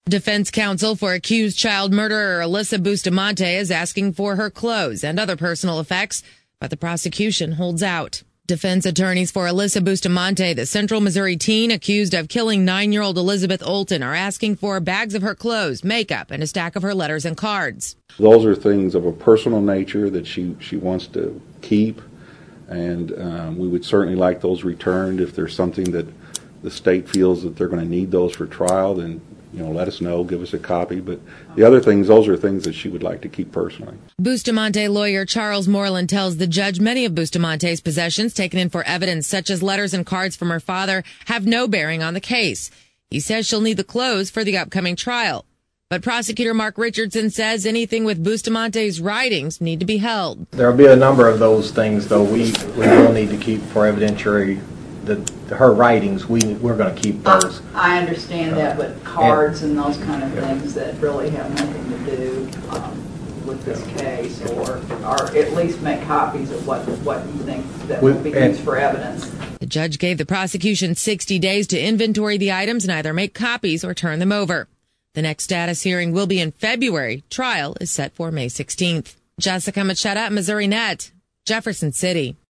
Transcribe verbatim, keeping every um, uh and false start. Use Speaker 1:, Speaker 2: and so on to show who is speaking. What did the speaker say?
Speaker 1: Defense counsel for accused child murderer Alyssa Bustamante is asking for her clothes and other personal effects, but the prosecution holds out. Defense attorneys for Alyssa Bustamante, the Central Missouri teen accused of killing nine-year-old Elizabeth Olten, are asking for bags of her clothes, makeup, and a stack of her letters and cards.
Speaker 2: Those are things of a personal nature that she, she wants to keep, and um, we would certainly like those returned. If there's something that the state feels that they're going to need those for trial, then you know, let us know, give us a copy. But the other things, those are things that she would like to keep personally.
Speaker 1: Bustamante lawyer Charles Moreland tells the judge many of Bustamante's possessions taken in for evidence, such as letters and cards from her father, have no bearing on the case. He says she'll need the clothes for the upcoming trial. But prosecutor Mark Richardson says anything with Bustamante's writings need to be held.
Speaker 3: There'll be a number of those things, though, we, we will need to keep for evidentiary. The, her writings, we, we're going to keep those.
Speaker 4: I, I understand that, but cards and, and those kind of things that really have nothing to do um, with this case, or, or at least make copies of what, what you think that will be used for evidence.
Speaker 1: The judge gave the prosecution sixty days to inventory the items and either make copies or turn them over. The next status hearing will be in February. Trial is set for May sixteenth. Jessica Machetta, Missouri Net, Jefferson City.